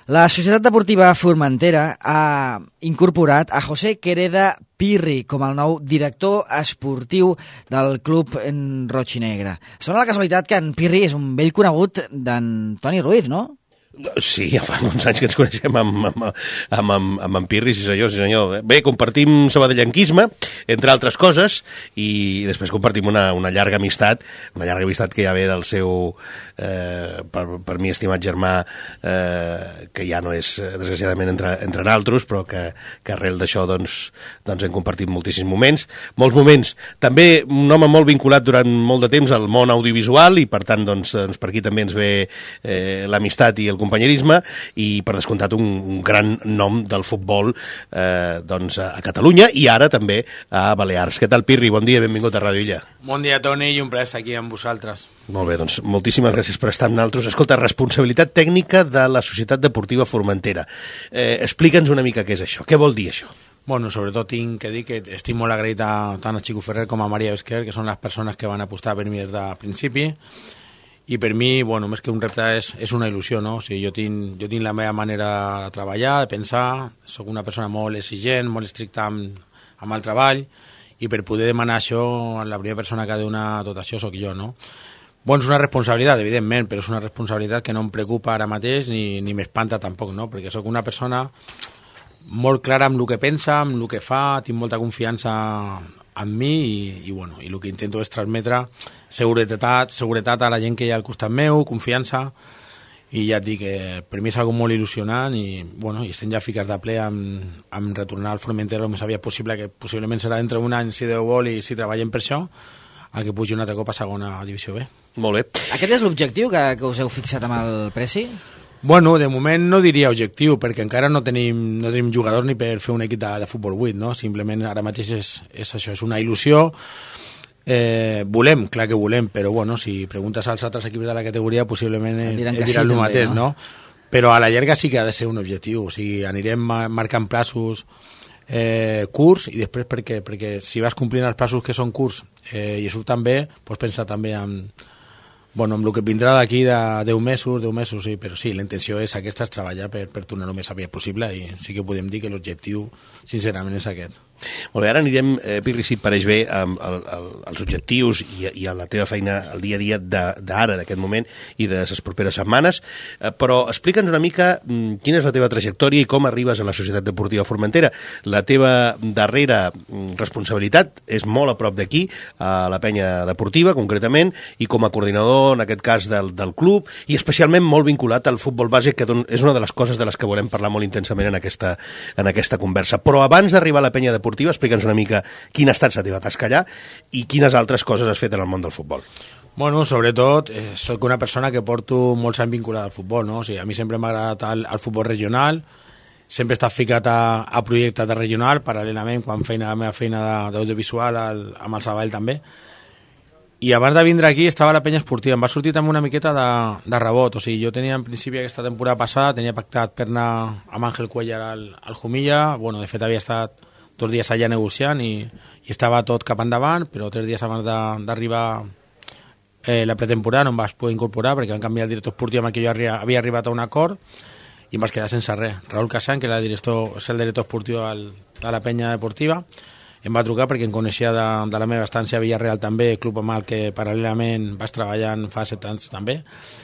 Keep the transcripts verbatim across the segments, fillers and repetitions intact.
La Societat Deportiva Formentera ha incorporat a José Quereda Pirri com el nou director esportiu del club roig i negre. Sona la casualitat que en Pirri és un vell conegut d'en Toni Ruiz, no? Sí, ja fa uns anys que ens coneixem amb, amb, amb, amb, amb en Pirri, sí senyor, sí senyor. Bé, compartim sabadellenquisme, entre altres coses, i després compartim una, una llarga amistat, una llarga amistat que ja ve del seu, eh, per, per mi, estimat germà, eh, que ja no és, desgraciadament, entre, entre naltros, però que, que arrel d'això doncs, doncs hem compartit moltíssims moments, molts moments. També un home molt vinculat durant molt de temps al món audiovisual, i per tant, doncs, doncs per aquí també ens ve eh, l'amistat i el companyerisme, i per descomptat un, un gran nom del futbol eh, doncs a, a Catalunya i ara també a Balears. Què tal, Pirri? Bon dia, benvingut a Ràdio Illa. Bon dia, Toni, i un plaer estar aquí amb vosaltres. Molt bé, doncs moltíssimes gràcies per estar amb nosaltres. Escolta, responsabilitat tècnica de la Societat Deportiva Formentera. Eh, Explica'ns una mica què és això. Què vol dir això? Bueno, sobretot tinc que dir que estic molt agraït a tant a Chico Ferrer com a Maria Esquer, que són les persones que van apostar per mi des del principi. I per mi, bueno, més que un repte és, és una il·lusió, no? O sigui, jo tinc, jo tinc la meva manera de treballar, de pensar, soc una persona molt exigent, molt estricta amb, amb el treball, i per poder demanar això, la primera persona que ha de donar tot això sóc jo, no? Bueno, és una responsabilitat, evidentment, però és una responsabilitat que no em preocupa ara mateix ni, ni m'espanta tampoc, no? Perquè sóc una persona molt clara amb el que pensa, amb el que fa, tinc molta confiança amb mi i, i, bueno, i el que intento és transmetre seguretat, seguretat a la gent que hi ha al costat meu, confiança, i ja et dic que per mi és algo molt il·lusionant i, bueno, i estem ja ficats de ple amb, amb retornar al Formentera el més aviat possible, que possiblement serà dintre d'un any si Déu vol i si treballem per això, a que pugi un altre cop a segona divisió B. Molt bé. Aquest és l'objectiu que, que us heu fixat amb el Preci? Bueno, de moment no diria objectiu, perquè encara no tenim, no tenim jugadors ni per fer un equip de, de futbol vuit, no? Simplement ara mateix és, és això, és una il·lusió. Eh, volem, clar que volem, però bueno, si preguntes als altres equips de la categoria possiblement et diran, diran sí, el mateix, no? no? Però a la llarga sí que ha de ser un objectiu, o sigui, anirem marcant plaços eh, curts i després perquè, perquè si vas complint els plaços que són curts eh, i surten bé, pots pensar també en bueno, amb el que vindrà d'aquí de deu mesos, deu mesos, sí, però sí, la intenció és aquesta, és treballar per, per tornar-ho més aviat possible i sí que podem dir que l'objectiu, sincerament, és aquest. Molt bé, ara anirem, eh, Pirri, si et pareix bé, amb el, el, els objectius i, i a la teva feina el dia a dia d'ara, d'aquest moment i de les properes setmanes, eh, però explica'ns una mica mm, quina és la teva trajectòria i com arribes a la Societat Deportiva Formentera. La teva darrera mm, responsabilitat és molt a prop d'aquí, a la penya deportiva, concretament, i com a coordinador, en aquest cas, del, del club, i especialment molt vinculat al futbol base, que don, és una de les coses de les que volem parlar molt intensament en aquesta, en aquesta conversa. Però abans d'arribar a la penya deportiva, explica'ns una mica quina ha estat la teva tasca allà i quines altres coses has fet en el món del futbol. Bueno, sobretot, eh, soc una persona que porto molts anys vinculada al futbol, no? O sigui, a mi sempre m'ha agradat el, el futbol regional, sempre he estat ficat a, a projectes de regional, paral·lelament, quan feina la meva feina d'audiovisual amb el Sabadell també. I abans de vindre aquí estava a la penya esportiva, em va sortir també una miqueta de, de rebot, o sigui, jo tenia en principi aquesta temporada passada, tenia pactat per anar amb Àngel Cuellar al, al Jumilla, bueno, de fet havia estat dos dies allà negociant i, i estava tot cap endavant, però tres dies abans d'arribar eh, la pretemporada no em vaig poder incorporar perquè van canviar el director esportiu amb el que jo havia, havia arribat a un acord i em vaig quedar sense res. Raül Casán, que era el director, és el director esportiu al, de la penya deportiva, em va trucar perquè em coneixia de, de la meva estància a Villarreal també, club amb el que paral·lelament vaig treballant fa set anys també,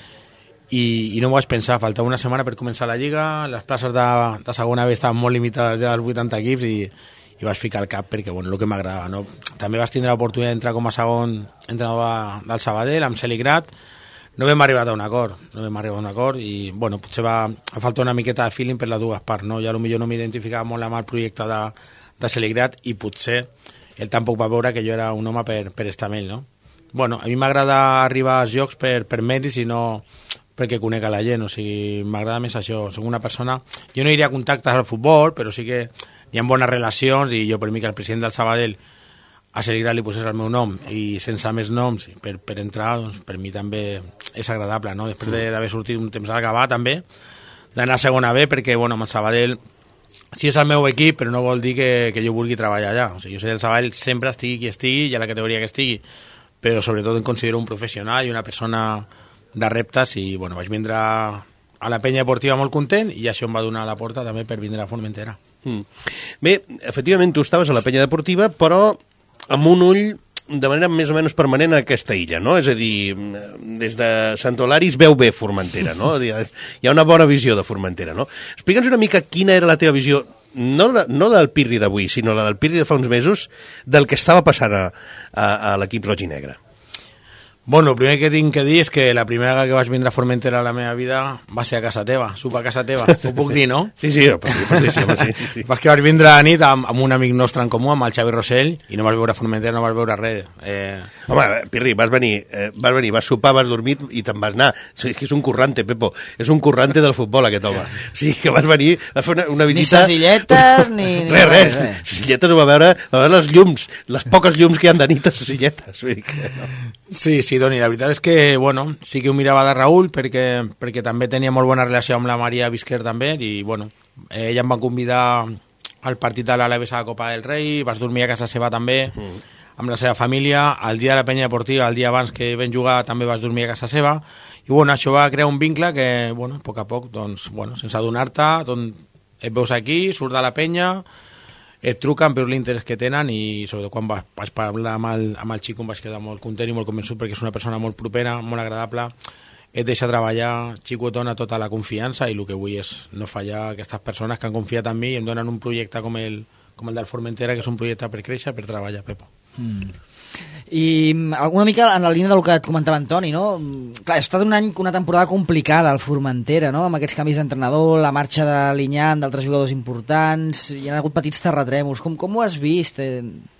i, i no m'ho vaig pensar, faltava una setmana per començar la Lliga, les places de, de segona B estaven molt limitades ja als vuitanta equips i i vaig ficar el cap perquè, bueno, el que m'agradava, no? També vaig tindre l'oportunitat d'entrar com a segon entrenador del Sabadell, amb Celigrat, no vam arribar a un acord, no vam arribar a un acord i, bueno, potser va, va faltar una miqueta de feeling per les dues parts, no? Jo potser no m'identificava molt amb el projecte de, de Celigrat i potser ell tampoc va veure que jo era un home per, per estar amb ell, no? Bueno, a mi m'agrada arribar als jocs per, per mèrits i no perquè conec a la gent, o sigui, m'agrada més això, soc una persona, jo no iria a contactes al futbol, però sí que hi ha bones relacions i jo per mi que el president del Sabadell a Celigrat li posés el meu nom i sense més noms per, per entrar, doncs per mi també és agradable, no? Després d'haver sortit un temps al Gavà també, d'anar a segona B perquè, bueno, amb el Sabadell sí és el meu equip, però no vol dir que, que jo vulgui treballar allà, o sigui, jo sé del Sabadell sempre estigui qui estigui i a la categoria que estigui, però sobretot em considero un professional i una persona de reptes i, bueno, vaig vindre a la penya deportiva molt content i això em va donar la porta també per vindre a Formentera. Mm. Bé, efectivament, tu estaves a la penya deportiva, però amb un ull de manera més o menys permanent a aquesta illa, no? És a dir, des de Sant Olari es veu bé Formentera, no? Hi ha una bona visió de Formentera, no? Explica'ns una mica quina era la teva visió, no, la, no la del Pirri d'avui, sinó la del Pirri de fa uns mesos, del que estava passant a, a, a l'equip roig i negre. Bueno, el primer que tinc que dir és que la primera vegada que vaig vindre a Formentera a la meva vida va ser a casa teva, sopar a casa teva, ho puc dir, no? Sí, sí, per dir, per dir, sí, home, sí, sí. Perquè vaig vindre a la nit amb, amb un amic nostre en comú, amb el Xavi Rossell, i no vas veure Formentera, no vas veure res. Eh... Home, Pirri, vas venir, eh, vas venir, vas sopar, vas dormir i te'n vas anar. És que és un currante, Pepo, és un currante del futbol, aquest home. O sigui, que vas venir, vas fer una, una visita... Ni silletes, ni... ni res, res, res. Silletes ho va veure, va veure les llums, les poques llums que hi ha de nit a silletes. Vull dir que, no. Sí, sí, Doni, la veritat és que, bueno, sí que ho mirava de Raül perquè, perquè també tenia molt bona relació amb la Maria Visquer també i, bueno, ella em va convidar al partit de l'Alaves a la Copa del Rei, vas dormir a casa seva també, mm. amb la seva família, el dia de la penya deportiva, el dia abans que vam jugar també vas dormir a casa seva i, bueno, això va crear un vincle que, bueno, a poc a poc, doncs, bueno, sense adonar-te, doncs, et veus aquí, surt de la penya, et truquen per l'interès que tenen i sobretot quan vaig parlar amb el, amb el xico em vaig quedar molt content i molt convençut perquè és una persona molt propera, molt agradable, et deixa treballar, xico et dona tota la confiança i el que vull és no fallar aquestes persones que han confiat en mi i em donen un projecte com el, com el del Formentera, que és un projecte per créixer, per treballar, Pepo. Mm. I alguna mica en la línia del que et comentava Antoni, no? Clar, ha estat un any, una temporada complicada al Formentera, no? Amb aquests canvis d'entrenador, la marxa de Linyán, d'altres jugadors importants, hi ha hagut petits terratrèmols. Com, com ho has vist? Eh...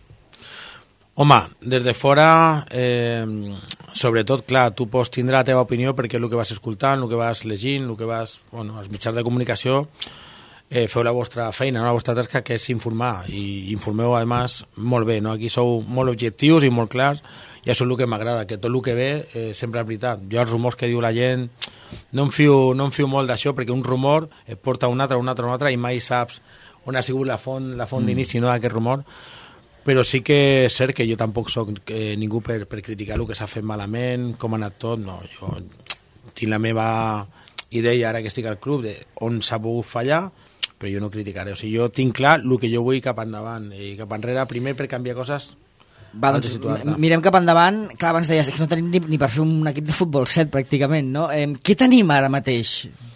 Home, des de fora, eh, sobretot, clar, tu pots tindre la teva opinió perquè el que vas escoltant, el que vas llegint, el que vas... Bueno, els mitjans de comunicació... Eh, feu la vostra feina, no? La vostra tasca, que és informar, i informeu, a més, molt bé, no? Aquí sou molt objectius i molt clars, i això és el que m'agrada, que tot el que ve eh, sempre és veritat. Jo els rumors que diu la gent no em fio, no em fio molt d'això, perquè un rumor et porta un altre, un altre, un altre, i mai saps on ha sigut la font, la font mm. d'inici, no?, d'aquest rumor. Però sí que és cert que jo tampoc soc eh, ningú per, per criticar el que s'ha fet malament, com ha anat tot, no, jo tinc la meva idea ara que estic al club de on s'ha pogut fallar, però jo no criticaré, o sigui, jo tinc clar el que jo vull cap endavant i cap enrere, primer per canviar coses. Va, doncs, mirem cap endavant. Clar, abans deies que no tenim ni, ni per fer un equip de futbol set pràcticament, no? Eh, què tenim ara mateix?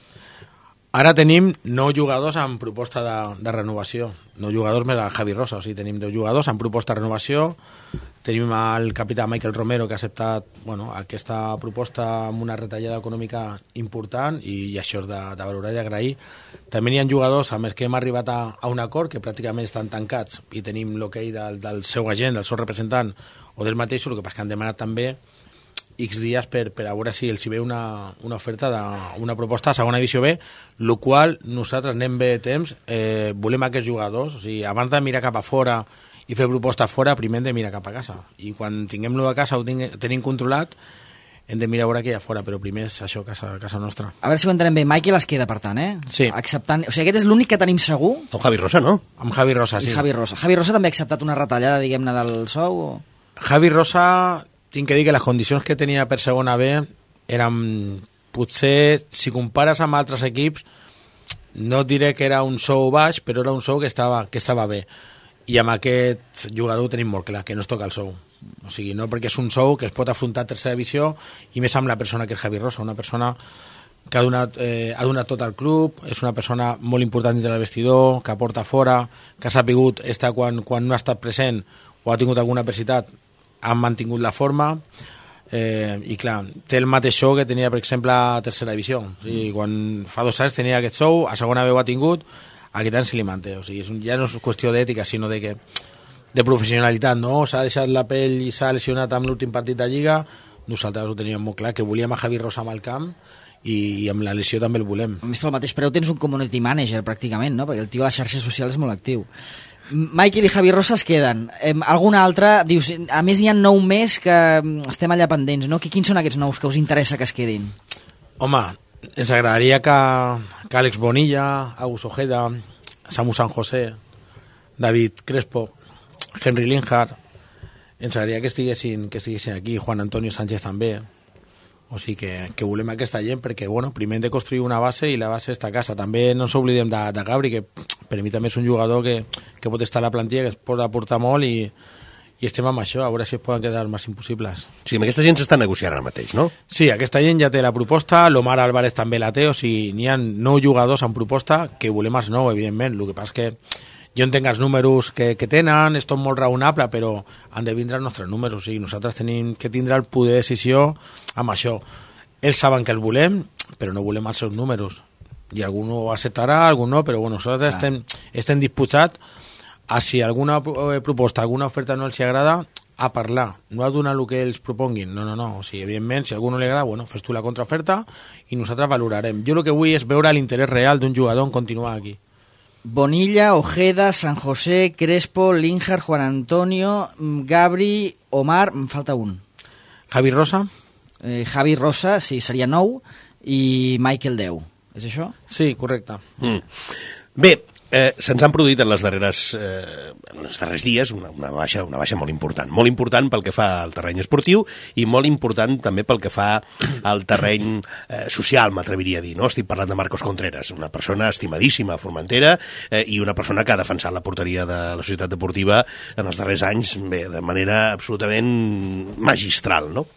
Ara tenim nou jugadors amb proposta de, de renovació, nou jugadors més el Javi Rosa, o sigui, tenim deu jugadors amb proposta de renovació, tenim el capità Michael Romero que ha acceptat, bueno, aquesta proposta amb una retallada econòmica important i, i això és de, de valorar i d'agrair. També hi ha jugadors amb els que hem arribat a, a un acord que pràcticament estan tancats i tenim l'hoquei del, del seu agent, del seu representant o del mateix, el que passa que han demanat també X dies per, per a veure si els hi ve una, una oferta, de, una proposta a segona divisió B, el qual nosaltres anem bé de temps, eh, volem aquests jugadors, o sigui, abans de mirar cap a fora i fer proposta fora, primer hem de mirar cap a casa. I quan tinguem-lo a casa, ho tinguem, tenim controlat, hem de mirar a veure què hi ha fora, però primer és això, casa, casa nostra. A veure si ho entenem bé. Michael es queda, per tant, eh? Sí. Acceptant... O sigui, aquest és l'únic que tenim segur? O Javi Rosa, no? Amb Javi Rosa, sí. I Javi Rosa. Javi Rosa també ha acceptat una retallada, diguem-ne, del sou? O... Javi Rosa, tinc que dir que les condicions que tenia per segona B eren, potser, si compares amb altres equips, no et diré que era un sou baix, però era un sou que estava, que estava bé. I amb aquest jugador ho tenim molt clar, que no es toca el sou. O sigui, no perquè és un sou que es pot afrontar a tercera divisió, i més amb la persona que és Javi Rosa, una persona que ha donat, eh, ha donat tot al club, és una persona molt important dintre del vestidor, que aporta fora, que ha sapigut estar quan, quan no ha estat present o ha tingut alguna adversitat, han mantingut la forma, eh, i clar, té el mateix sou que tenia, per exemple, a tercera divisió. O sigui, quan fa dos anys tenia aquest sou, a segona B ho ha tingut, aquest any se li manté. O sigui, és un, ja no és qüestió d'ètica, sinó de que de professionalitat, no? S'ha deixat la pell i s'ha lesionat amb l'últim partit de Lliga, nosaltres ho teníem molt clar, que volíem a Javi Rosa amb el camp, i, i amb la lesió també el volem. A més, pel mateix preu tens un community manager, pràcticament, no? Perquè el tio a les xarxes socials és molt actiu. Michael i Javi Rosa es queden. Eh, alguna altra, dius, a més hi ha nou més que estem allà pendents, no? Quins són aquests nous que us interessa que es quedin? Home, ens agradaria que, que Àlex Bonilla, Agus Ojeda, Samu San José, David Crespo, Henry Linhart, ens agradaria que estiguessin, que estiguessin aquí, Juan Antonio Sánchez també, O sigui que, que volem aquesta gent perquè, bueno, primer hem de construir una base i la base està a casa. També no ens oblidem de, de Gabri, que per mi també és un jugador que, que pot estar a la plantilla, que es pot aportar molt i, i estem amb això, a veure si es poden quedar els màxim possibles. Sí, amb aquesta gent s'està negociant ara mateix, no? Sí, aquesta gent ja té la proposta, l'Omar Álvarez també la té, o sigui, n'hi ha nou jugadors en proposta que volem els nou, evidentment. El que passa que jo entenc els números que, que tenen, és tot molt raonable, però han de vindre els nostres números, o sigui, nosaltres tenim que tindre el poder de decisió amb això. Ells saben que el volem, però no volem els seus números. I algú ho acceptarà, algú no, però bueno, nosaltres estem, estem disposats a si alguna proposta, alguna oferta no els agrada, a parlar, no a donar el que ells proponguin, no, no, no, o sigui, evidentment, si a algú no li agrada, bueno, fes tu la contraoferta i nosaltres valorarem. Jo el que vull és veure l'interès real d'un jugador en continuar aquí. Bonilla, Ojeda, San José, Crespo, Linjar, Juan Antonio, Gabri, Omar, em falta un. Javi Rosa? Eh, Javi Rosa, sí, seria nou, i Michael Deu. És això? Sí, correcte. Mm. Bé, Eh, se'ns han produït en les darreres eh, en els darrers dies una, una, baixa, una baixa molt important, molt important pel que fa al terreny esportiu i molt important també pel que fa al terreny eh, social, m'atreviria a dir, no? Estic parlant de Marcos Contreras, una persona estimadíssima a Formentera eh, i una persona que ha defensat la porteria de la societat deportiva en els darrers anys bé, de manera absolutament magistral, no?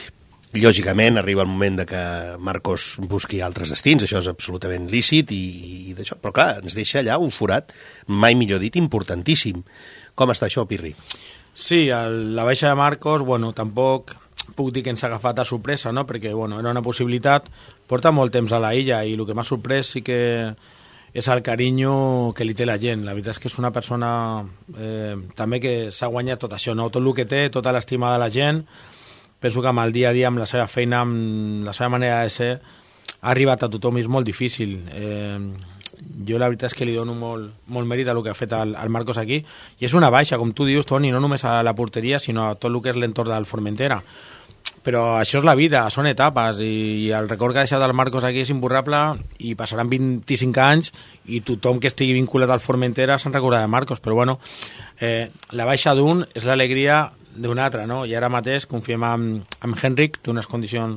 Lògicament arriba el moment de que Marcos busqui altres destins, això és absolutament lícit i, i d'això, però clar, ens deixa allà un forat, mai millor dit, importantíssim. Com està això, Pirri? Sí, el, la baixa de Marcos, bueno, tampoc puc dir que ens ha agafat a sorpresa, no? Perquè, bueno, era una possibilitat, porta molt temps a la illa i el que m'ha sorprès sí que és el carinyo que li té la gent. La veritat és que és una persona eh, també que s'ha guanyat tot això, no? Tot el que té, tota l'estima de la gent. Penso que amb el dia a dia, amb la seva feina, amb la seva manera de ser, ha arribat a tothom i és molt difícil. Eh, jo la veritat és que li dono molt, molt mèrit a el que ha fet el, el Marcos aquí. I és una baixa, com tu dius, Toni, no només a la porteria, sinó a tot el que és l'entorn del Formentera. Però això és la vida, són etapes, i, i el record que ha deixat el Marcos aquí és imborrable i passaran vint-i-cinc anys i tothom que estigui vinculat al Formentera se'n recordarà de Marcos. Però bueno, eh, la baixa d'un és l'alegria d'un altre, no? I ara mateix confiem en, en Henrik, té unes condicions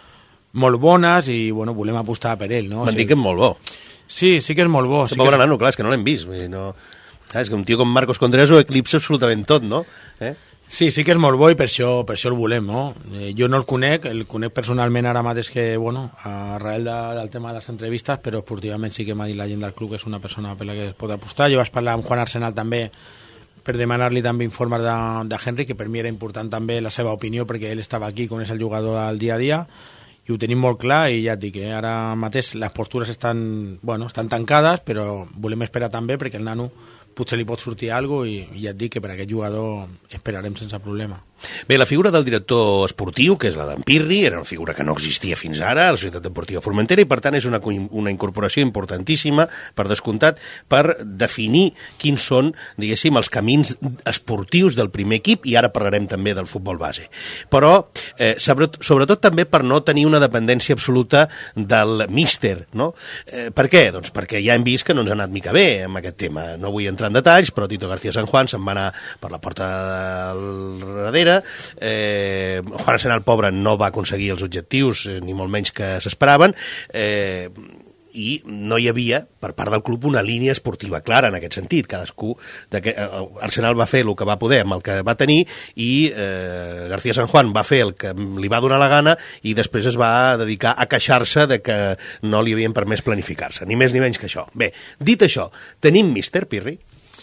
molt bones i, bueno, volem apostar per ell, no? M'han dit que és molt bo. Sí, sí que és molt bo. Sí, sí pobre que... nano, clar, és que no l'hem vist. No... És que un tio com Marcos Contreras ho eclipsa absolutament tot, no? Eh? Sí, sí que és molt bo i per això, per això el volem, no? Eh, jo no el conec, el conec personalment ara mateix que, bueno, arrel de, del tema de les entrevistes, però esportivament sí que m'ha dit la gent del club que és una persona per la que es pot apostar. Jo vaig parlar amb Juan Arsenal també per demanar-li també informes de, de Henry, que per mi era important també la seva opinió, perquè ell estava aquí, coneix el jugador al dia a dia, i ho tenim molt clar, i ja et dic, eh, ara mateix les postures estan, bueno, estan tancades, però volem esperar també, perquè el nano potser li pot sortir alguna cosa, i, i ja et dic que per aquest jugador esperarem sense problema. Bé, la figura del director esportiu, que és la d'en Pirri, era una figura que no existia fins ara a la Societat Deportiva Formentera i, per tant, és una, una incorporació importantíssima, per descomptat, per definir quins són, diguéssim, els camins esportius del primer equip, i ara parlarem també del futbol base. Però, eh, sobretot, sobretot també per no tenir una dependència absoluta del míster, no? Eh, per què? Doncs perquè ja hem vist que no ens ha anat mica bé amb aquest tema. No vull entrar en detalls, però Tito García San Juan se'n va anar per la porta del darrere. Eh, Juan Arsenal, pobre, no va aconseguir els objectius, eh, ni molt menys que s'esperaven, eh, i no hi havia, per part del club, una línia esportiva clara en aquest sentit. Cadascú, de que, eh, Arsenal va fer el que va poder amb el que va tenir, i eh, García San Juan va fer el que li va donar la gana, i després es va dedicar a queixar-se de que no li havien permès planificar-se, ni més ni menys que això. Bé, dit això, tenim míster, Pirri?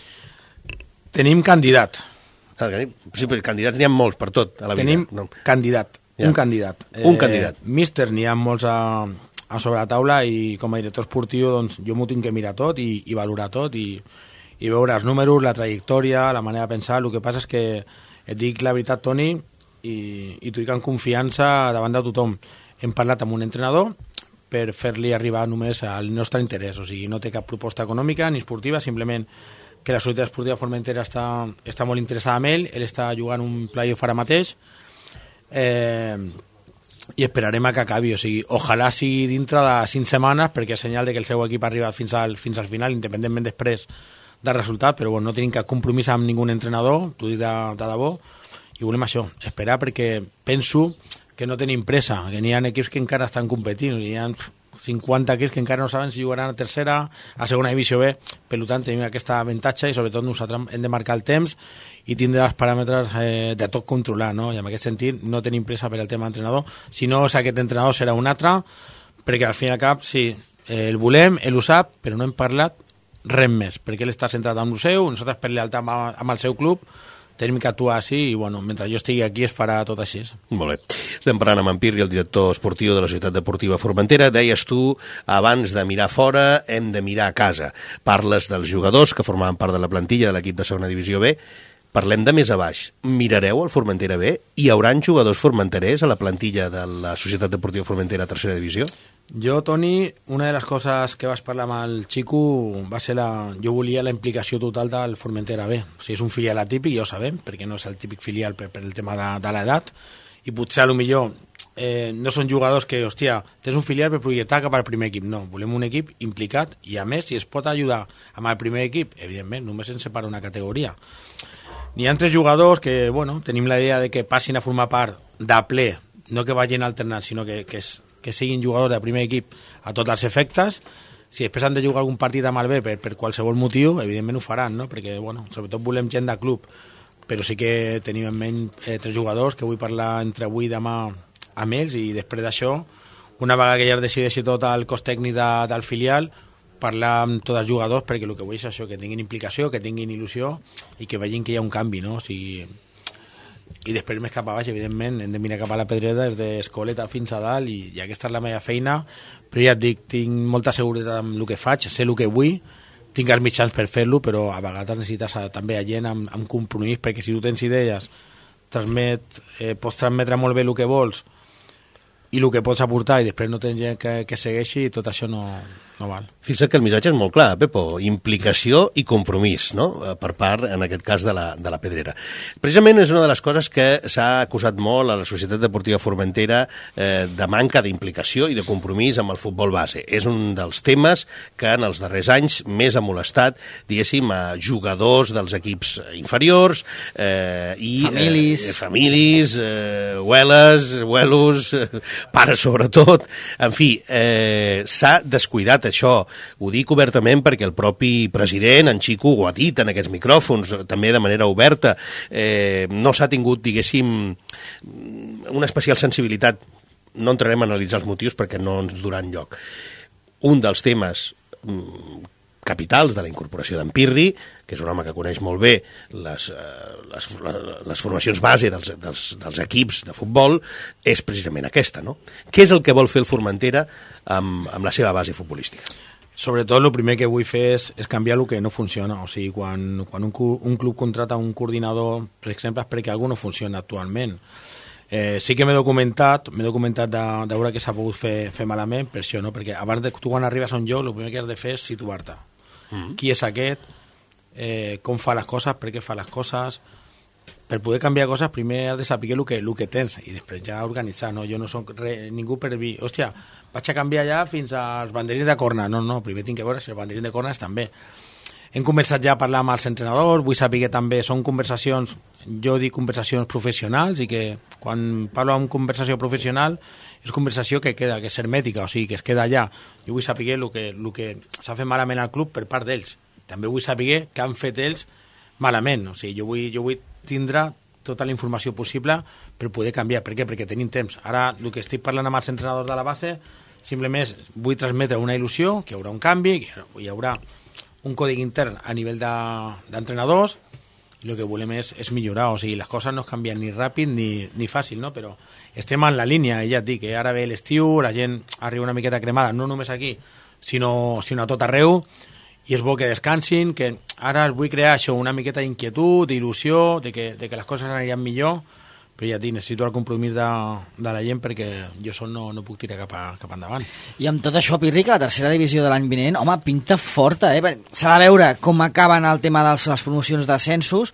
Tenim candidat. Sí, però candidats n'hi ha molts per tot a la Tenim vida. No. candidat, ja. un candidat. Un eh, candidat. Míster n'hi ha molts a, a sobre la taula, i com a director esportiu doncs, jo m'ho tinc que mirar tot i, i valorar tot i, i veure els números, la trajectòria, la manera de pensar. El que passa és que et dic la veritat, Toni, i, i t'ho dic amb confiança davant de tothom. Hem parlat amb un entrenador per fer-li arribar només al nostre interès, o sigui, no té cap proposta econòmica ni esportiva, simplement que la Societat Esportiva Formentera està, està molt interessada en ell, ell està jugant un playoff ara mateix, eh, i esperarem a que acabi, o sigui, ojalà sigui dintre de cinc setmanes, perquè és senyal de que el seu equip ha arribat fins al, fins al final, independentment després del resultat, però bueno, no tenim cap compromís amb ningú entrenador, t'ho dic de, de debò, i volem això, esperar, perquè penso que no tenim pressa, que n'hi ha equips que encara estan competint, hi ha cinquanta equips que encara no saben si jugaran a tercera, a segona divisió B, per tant tenim aquesta avantatge i sobretot nosaltres hem de marcar el temps i tindre els paràmetres eh, de tot controlar, no? I en aquest sentit no tenim pressa per al tema d'entrenador, si no aquest entrenador serà un altre, perquè al fin i al cap sí, eh, el volem, ell ho sap, però no hem parlat res més, perquè ell està centrat en el seu, nosaltres per lealtat amb, amb el seu club tenim que actuar així i bueno, mentre jo estigui aquí es farà tot així. Molt bé. Estem parlant amb en Pirri, el director esportiu de la Societat Deportiva Formentera. Deies tu, abans de mirar fora, hem de mirar a casa. Parles dels jugadors que formaven part de la plantilla de l'equip de segona divisió B. Parlem de més a baix. Mirareu el Formentera B? Hi haurà jugadors formenterers a la plantilla de la Societat Deportiva Formentera tercera divisió? Jo, Toni, una de les coses que vas parlar amb el Xico va ser la... Jo volia la implicació total del Formentera B. O sigui, és un filial atípic, ja ho sabem, perquè no és el típic filial per, per el tema de, de l'edat, i potser, a lo millor, eh, no són jugadors que, hòstia, tens un filial per projectar cap al primer equip. No, volem un equip implicat, i a més, si es pot ajudar amb el primer equip, evidentment, només ens separa una categoria. N'hi ha tres jugadors que, bueno, tenim la idea de que passin a formar part de ple, no que vagin alternant, sinó que, que, es, que siguin jugadors de primer equip a tots els efectes. Si després han de jugar algun partit amb el B per, per qualsevol motiu, evidentment ho faran, no? Perquè, bueno, sobretot volem gent de club, però sí que tenim en ment eh, tres jugadors que vull parlar entre avui i demà amb ells, i després d'això, una vegada que ja es decideixi tot el cos tècnic de, del filial, parlar amb tots els jugadors, perquè el que vull és això, que tinguin implicació, que tinguin il·lusió i que vegin que hi ha un canvi, no? O sigui, i després més cap a baix, evidentment, hem de mirar cap a la pedrera des d'escoleta fins a dalt, i, i aquesta és la meva feina, però ja et dic, tinc molta seguretat amb el que faig, sé el que vull, tinc els mitjans per fer-lo, però a vegades necessites també a gent amb, amb compromís, perquè si tu tens idees, transmet, eh, pots transmetre molt bé el que vols i el que pots aportar, i després no tens gent que, que segueixi, tot això no, no val. Fins que el missatge és molt clar, Pepo, implicació i compromís, no?, per part, en aquest cas, de la, de la Pedrera. Precisament és una de les coses que s'ha acusat molt a la Societat Deportiva Formentera eh, de manca d'implicació i de compromís amb el futbol base. És un dels temes que en els darrers anys més ha molestat, diguéssim, a jugadors dels equips inferiors eh, i... Familis. Eh, familis, eh, hueles, huelos... Eh, pares sobretot, en fi, eh, s'ha descuidat això, ho dic obertament perquè el propi president, en Xico, ho ha dit en aquests micròfons, també de manera oberta, eh, no s'ha tingut, diguéssim, una especial sensibilitat, no entrarem a analitzar els motius perquè no ens duran lloc. Un dels temes capitals de la incorporació d'en Pirri, que és un home que coneix molt bé les, les, les formacions base dels, dels, dels equips de futbol, és precisament aquesta, no? Què és el que vol fer el Formentera amb, amb la seva base futbolística? Sobretot, el primer que vull fer és, és canviar el que no funciona. O sigui, quan, quan un, un club contrata un coordinador, per exemple, és perquè algú no funciona actualment. Eh, sí que m'he documentat, m'he documentat de, de veure què s'ha pogut fer, fer malament, per això, no? Perquè abans de tu quan arribes a un lloc, el primer que has de fer és situar-te. Mm-hmm. Qui és aquest? Eh, com fa les coses? Per què fa les coses? Per poder canviar coses, primer has de saber el que, el que tens i després ja organitzar, no? Jo no soc re, ningú per dir, hòstia, vaig a canviar ja fins als banderins de corna. No, no, primer tinc que veure si els banderins de corna estan bé. Hem conversat ja a parlar amb els entrenadors, vull saber que també són conversacions, jo dic conversacions professionals, i que quan parlo amb conversació professional és conversació que queda, que és hermètica, o sigui, que es queda allà. Jo vull saber el que, el que s'ha fet malament al club per part d'ells. També vull saber què han fet ells malament. O sigui, jo vull, jo vull tindre tota la informació possible per poder canviar. Per què? Perquè tenim temps. Ara, el que estic parlant amb els entrenadors de la base, simplement vull transmetre una il·lusió, que hi haurà un canvi, que hi haurà un còdig intern a nivell d'entrenadors, de, i el que volem és, és millorar. O sigui, les coses no es canvien ni ràpid ni, ni fàcil, no? Però estem en la línia, i ja et dic que ara ve l'estiu, la gent arriba una miqueta cremada, no només aquí, sinó, sinó a tot arreu, i és bo que descansin, que ara vull crear això, una miqueta d'inquietud, d'il·lusió, de que, de que les coses aniran millor, però ja et dic, necessito el compromís de, de la gent perquè jo sol no, no puc tirar cap, a, cap endavant. I amb tot això, Pirri, que la tercera divisió de l'any vinent, home, pinta forta, eh? S'ha de veure com acaben el tema de les promocions d'ascensos,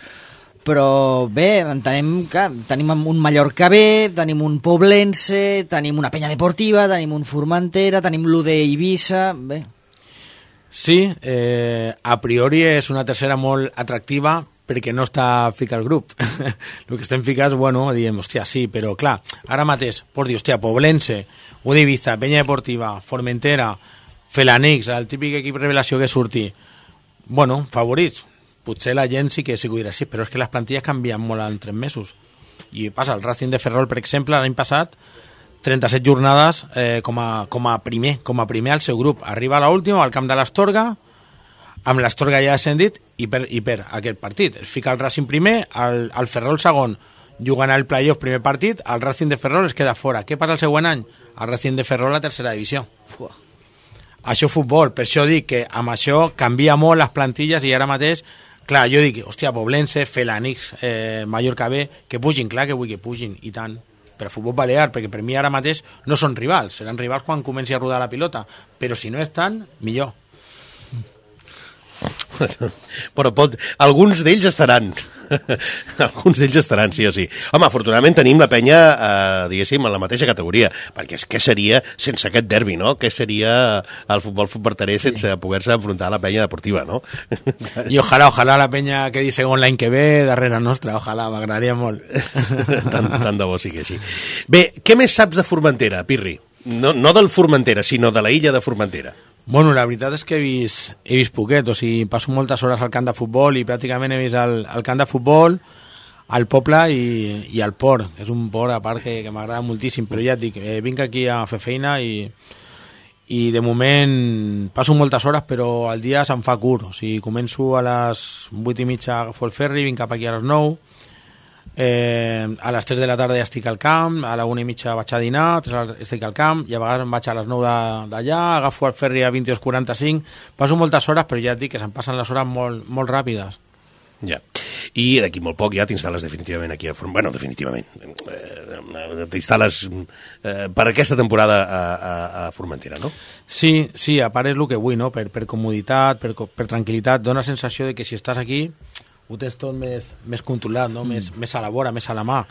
però bé, entenem que tenim un Mallorca B, tenim un Poblense, tenim una Penya Deportiva, tenim un Formentera, tenim l'U D Eivissa, bé. Sí, eh, a priori és una tercera molt atractiva, perquè no està ficat al grup. El que estem ficats, bueno, diem, hòstia, sí, però clar, ara mateix, pots dir, hòstia, Poblense, U de Ibiza, Penya Deportiva, Formentera, Felanix, el típic equip revelació que surti, bueno, favorits, potser la gent sí que sí que ho dirà així, però és que les plantilles canvien molt en tres mesos. I passa, el Racing de Ferrol, per exemple, l'any passat, trenta-set jornades eh, com, a, com a primer, com a primer al seu grup. Arriba a l'última, al camp de l'Astorga, amb l'Astorga ja ascendit, i per, i per aquest partit. Es fica el Racing primer, el, el Ferrol segon, jugant al playoff primer partit, el Racing de Ferrol es queda fora. Què passa el següent any? El Racing de Ferrol a la tercera divisió. Fuà. Això futbol, per això dic que amb això canvia molt les plantilles i ara mateix, clar, jo dic, hòstia, Poblense, Felanix, eh, Mallorca B, que pugin, clar que vull que pugin, i tant, per a futbol balear, perquè per mi ara mateix no són rivals, seran rivals quan comenci a rodar la pilota, però si no estan, millor. Però pot, alguns d'ells estaran alguns d'ells estaran, sí o sí. Home, afortunadament tenim la penya eh, diguéssim, en la mateixa categoria, perquè és què seria sense aquest derbi, no? Què seria el futbol futbertaré sense poder-se enfrontar a la penya deportiva, no? I ojalà, ojalà la penya que di segon l'any que ve darrere nostra, ojalà, m'agradaria molt. tant, tant de bo sí que sí. Bé, què més saps de Formentera, Pirri? No, no del Formentera, sinó de la illa de Formentera. Bueno, la veritat és que he vist, he vist poquet, o sigui, passo moltes hores al camp de futbol i pràcticament he vist el, el camp de futbol, al poble i, i al port. És un port a part que, que m'agrada moltíssim, però ja et dic, eh, vinc aquí a fer feina i, i de moment passo moltes hores, però al dia se'm fa curt. O sigui, començo a les vuit i mitja, agafo el ferri, vinc cap aquí a les nou, Eh, a les tres de la tarda ja estic al camp, a la una i mitja vaig a dinar, estic al camp, i a vegades em vaig a les nou d'allà, agafo el ferri a vint dos quaranta-cinc, passo moltes hores, però ja et dic que se'm passen les hores molt, molt ràpides. Ja, i d'aquí molt poc ja t'instal·les definitivament aquí a Formentera, bueno, definitivament, eh, t'instal·les eh, per aquesta temporada a, a, a Formentera, no? Sí, sí, a part és el que vull, no? Per, per comoditat, per, per tranquil·litat, dona la sensació de que si estàs aquí ho tens tot més, més controlat, no? mm. més, més a la vora, més a la mà.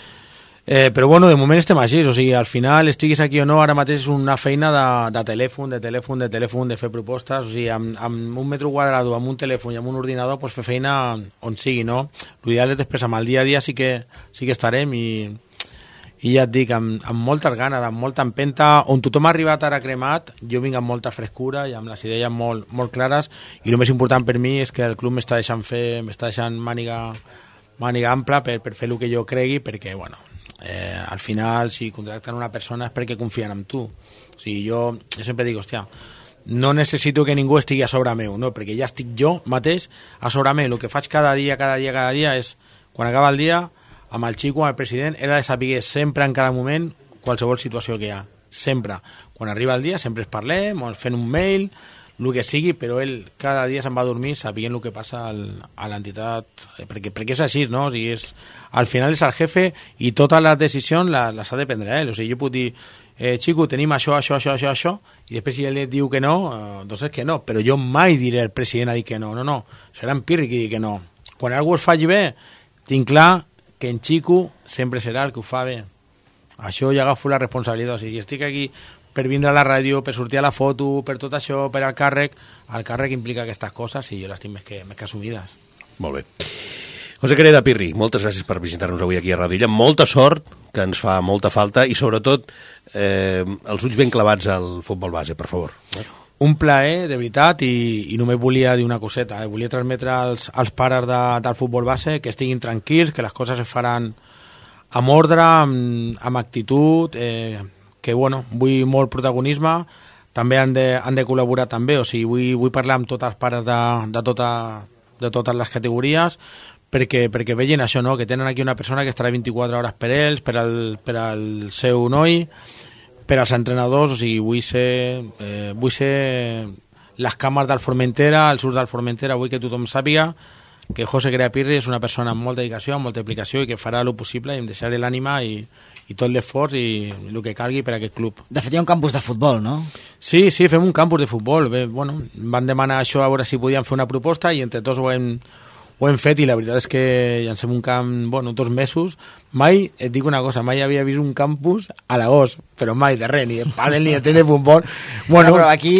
Eh, però bueno, de moment estem així, o sigui, al final estiguis aquí o no, ara mateix és una feina de, de telèfon, de telèfon, de telèfon, de fer propostes, o sigui, amb, amb un metro quadrat, amb un telèfon i amb un ordinador, pues fer feina on sigui, no? L'ideal és després amb el dia a dia sí que, sí que estarem i, i ja et dic, amb, amb moltes ganes, amb molta empenta, on tothom ha arribat ara cremat, jo vinc amb molta frescura i amb les idees molt, molt clares, i el més important per mi és que el club m'està deixant fer, m'està deixant màniga, màniga ampla per, per fer el que jo cregui, perquè, bueno, eh, al final, si contracten una persona és perquè confien en tu. O sigui, jo, jo sempre dic, hòstia, no necessito que ningú estigui a sobre meu, no? Perquè ja estic jo mateix a sobre meu. El que faig cada dia, cada dia, cada dia és, quan acaba el dia, amb el xico, amb el president, era de saber sempre en cada moment qualsevol situació que hi ha, sempre. Quan arriba el dia sempre es parlem, fent un mail, el que sigui, però ell cada dia se'n va a dormir sabent el que passa al, a l'entitat, perquè, perquè és així, no? O sigui, és, al final és el jefe i totes les decisions les, les ha de prendre ell. O sigui, jo puc dir, eh, xico, tenim això, això, això, això, això, i després si ell et diu que no, eh, doncs és que no, però jo mai diré al president a dir que no, no, no, serà en Pirri qui digui que no. Quan algú es faci bé, tinc clar que en Xico sempre serà el que ho fa bé. Això ja agafo la responsabilitat. O sigui, si estic aquí per vindre a la ràdio, per sortir a la foto, per tot això, per al càrrec, el càrrec implica aquestes coses i jo les tinc més que, més que assumides. Molt bé. José Quereda, Pirri, moltes gràcies per visitar-nos avui aquí a Ràdio Illa. Molta sort, que ens fa molta falta, i sobretot eh, els ulls ben clavats al futbol base, per favor. Un plaer, de veritat, i, i només volia dir una coseta. Eh? Volia transmetre als, als pares de, del futbol base que estiguin tranquils, que les coses es faran amb ordre, amb, amb actitud, eh, que bueno, vull molt protagonisme, també han de, han de col·laborar també, o sigui, vull, vull parlar amb tots els pares de, de, tota, de totes les categories, perquè, perquè vegin això, no? Que tenen aquí una persona que estarà vint-i-quatre hores per ells, per al, per al seu noi, per als entrenadors, o sigui, vull ser, eh, vull ser les cames del Formentera, els surts del Formentera, vull que tothom sàpiga que José Quereda Pirri és una persona amb molta dedicació, amb molta implicació i que farà el possible i em deixaré l'ànima i, i tot l'esforç i el que calgui per a aquest club. De fet, hi ha un campus de futbol, no? Sí, sí, fem un campus de futbol. Bé, bueno, van demanar això a veure si podíem fer una proposta i entre tots ho hem, ho hem fet i la veritat és que llancem un camp, bueno, dos mesos. Mai, et dic una cosa, mai havia vist un campus a l'agost, però mai de res, ni de pàdel ni de teleputbol. Bueno, però aquí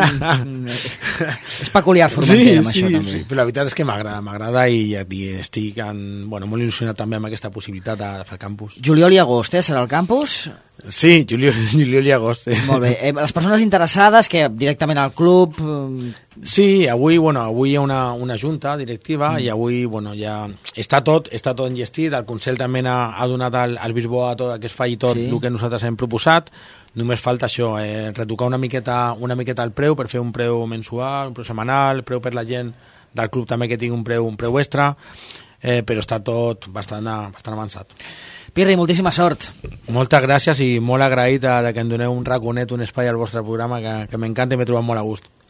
és peculiar Formentera, amb sí, això sí, també. Sí, però la veritat és que m'agrada, m'agrada i ja et dic, estic en, bueno, molt il·lusionat també amb aquesta possibilitat de fer campus. Juliol i agost, eh? Serà el campus? Sí, juliol, juliol i agost. Molt bé. Eh, les persones interessades, que directament al club... Sí, avui, bueno, avui hi ha una, una junta directiva mm. i avui, bueno, ja està tot, està tot engestit, el Consell també ha, ha donat al, al Bisboa tot, que es faci tot sí. el que nosaltres hem proposat, només falta això, eh, retocar una miqueta, una miqueta el preu per fer un preu mensual, un preu setmanal, preu per la gent del club també que tingui un preu, un preu extra, eh, però està tot bastant, bastant avançat. Pirri, moltíssima sort. Moltes gràcies i molt agraït a que em doneu un raconet, un espai al vostre programa que, que m'encanta i m'he trobat molt a gust.